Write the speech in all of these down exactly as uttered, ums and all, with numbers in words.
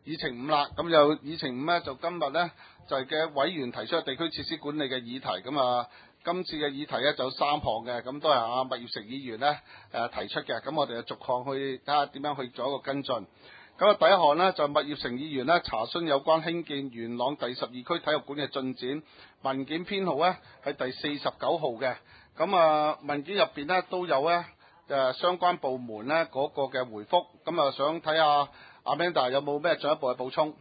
議程五啦。咁就議程五咧，就今日咧就係、是、嘅委員提出嘅地區設施管理嘅議題。咁啊，今次嘅議題咧就有三項嘅，咁都係阿麥業成議員咧誒、呃、提出嘅。咁我哋就逐項去睇下點樣去做一個跟進。咁啊，第一項呢，就麥業成議員咧查詢有關興建元朗第十二區體育館嘅進展，文件編號咧係第四十九號嘅。咁啊，文件入邊咧都有咧誒相關部門咧嗰個嘅回覆。咁啊，想睇下阿 Amanda 有冇咩進一步嘅補充？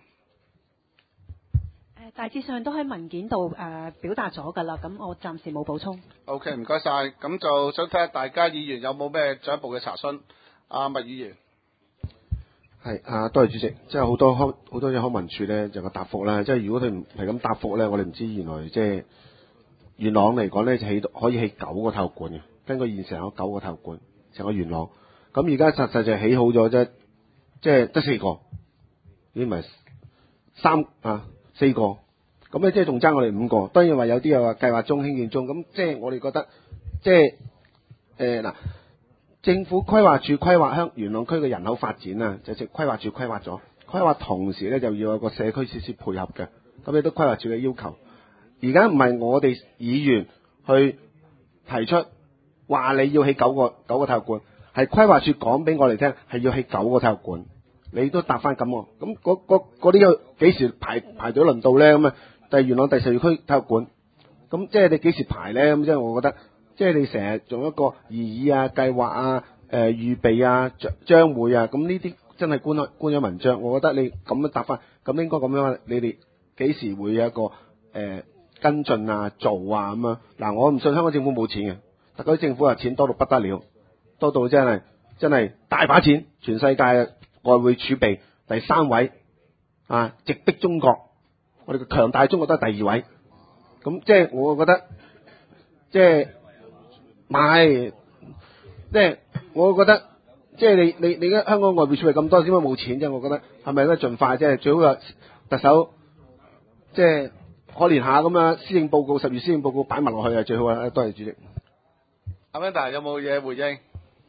誒，大致上都喺文件度誒、呃、表達咗㗎啦。咁我暫時冇補充。 OK， 唔該晒。咁就想睇下大家議員有冇咩進一步嘅查詢？阿麥議員。 係啊，多謝主席。即係好多康好多嘢康文署咧就個答覆啦。即係如果佢唔係咁答覆咧，我哋唔知原來即係元朗嚟講咧就起可以起九個體育館嘅。根據現成有九個體育館，成個元朗。咁而家實際就起好咗啫，即係得四個，已經唔係三啊四個。咁咧即係仲爭我哋五個。當然話有啲又話計劃中興建中。咁即係我哋覺得即係誒嗱。政府規劃處規劃香元朗區嘅人口發展啊，就即規劃處規劃咗，規劃同時咧就要有個社區設施配合嘅，咁亦都規劃處嘅要求。而家唔係我哋議員去提出話你要起九個九個體育館，係規劃處講俾我哋聽係要起九個體育館，你都答翻咁喎。咁嗰嗰嗰啲又幾時排排隊輪到咧？咁啊，第元朗第十二區體育館，咁即係你幾時排咧？咁即係我覺得。即係你成日做一個擬議啊、計劃啊、誒、呃、預備啊、將將會啊，咁呢啲真係官官樣文章。我覺得你咁樣答翻，咁應該咁樣，你哋幾時會有一個誒、呃、跟進啊、做啊咁樣？嗱，我唔信香港政府冇錢嘅，特區政府啊錢多到不得了，多到真係真係大把錢，全世界外匯儲備第三位啊，直逼中國，我哋嘅強大中國都係第二位。咁即係我覺得即係。唔係，即係我覺得，即係你你你而家香港外匯儲備咁多，點解冇錢啫？我覺得係咪應該盡快即係最好嘅特首，即係可憐下咁樣，施政報告十月施政報告擺埋落去係最好啊！多謝主席。 阿 Amanda 有冇嘢回應？誒、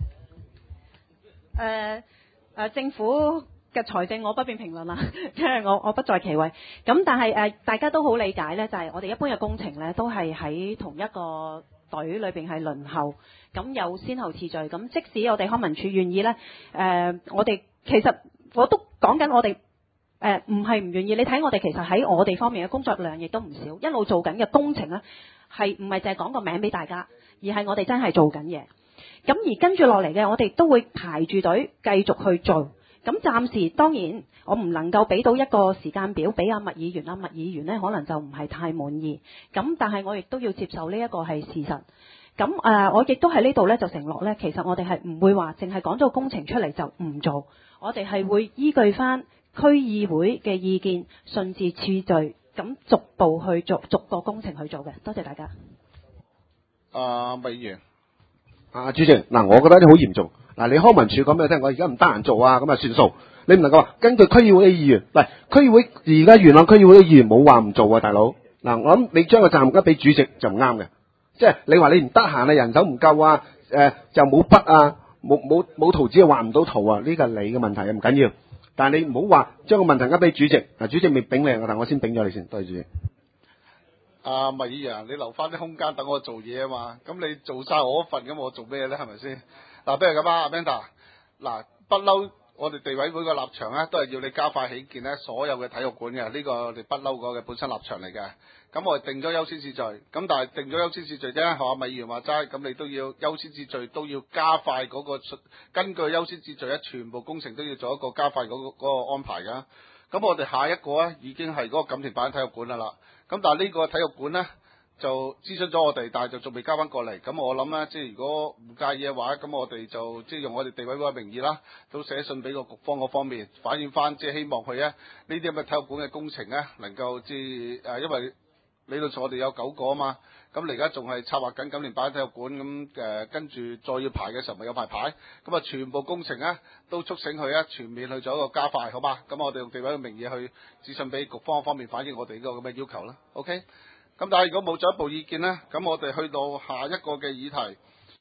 呃呃、政府嘅財政我不便評論啦，因為我我不在其位。咁但係誒、呃、大家都好理解咧，就係、是、我哋一般嘅工程咧，都係喺同一個隊裏邊係輪候，咁有先後次序。咁即使我哋康文署願意呢，誒、呃，我哋其實我都講緊我哋誒唔係唔願意。你睇我哋其實喺我哋方面嘅工作量亦都唔少，一路做緊嘅工程呢，係唔係淨係講個名俾大家，而係我哋真係做緊嘢。咁而跟住落嚟嘅，我哋都會排住隊繼續去做。咁暫時當然我唔能夠俾到一個時間表俾阿麥議員，阿麥議員呢可能就唔係太滿意。咁但係我亦都要接受呢一個係事實。咁誒、呃，我亦都喺呢度呢就承諾呢，其實我哋係唔會話淨係講咗工程出嚟就唔做，我哋係會依據翻區議會嘅意見，順次次序咁逐步去做，逐個工程去做嘅。多謝大家。 阿麥議員， 啊主席，嗱，我覺得你好嚴重。嗱，你康文署講俾我聽，我而家唔得閒做啊，咁啊算數。你唔能夠話根據區議會嘅議員，嗱，區議會而家元朗區議會嘅議員冇話唔做啊，大佬。嗱，我諗你將個責任交俾主席就唔啱嘅，即係你話你唔得閒啊，人手唔夠啊，誒、呃、就冇筆啊，冇冇冇圖紙啊，畫唔到圖啊，呢個係你嘅問題啊，唔緊要。但係你唔好話將個問題交俾主席，嗱，主席未丙你，但我先丙咗你先，多謝主席。 阿麥議員，你留翻啲空間等我做嘢啊嘛，咁你做晒我嗰份，咁我做咩咧？係咪先？嗱，不如咁啊 Amanda，嗱，不嬲，我哋地委會個立場咧，都係要你加快起建咧所有嘅體育館嘅，呢、這個我哋不嬲個嘅本身立場嚟嘅。咁我哋定咗優先次序，咁但係定咗優先次序啫，學阿麥議員話齋，咁你都要優先次序都要加快嗰、那個，根據優先次序咧，全部工程都要做一個加快嗰、那個那個安排㗎。咁我哋下一個咧已經係嗰個錦田板體育館啦啦，咁但係呢個體育館咧，就諮詢咗我哋，但係就仲未交翻過嚟。咁我諗咧，即係如果唔介意嘅話，咁我哋就即係用我哋地委會嘅名義啦，都寫信俾個局方嗰方面反映翻，即係希望佢咧呢啲咁嘅體育館嘅工程咧，能夠即係誒，因為理論上我哋有九個啊嘛，咁你而家仲係策劃緊錦田板體育館，咁誒跟住再要排嘅時候咪有排排，咁啊全部工程咧都促請佢咧全面去做一個加快，好嘛？咁我哋用地委嘅名義去諮詢俾局方嗰方面反映我哋呢個咁嘅要求啦。OK。咁但係如果冇進一步意見呢，咁我哋去到下一個嘅議題，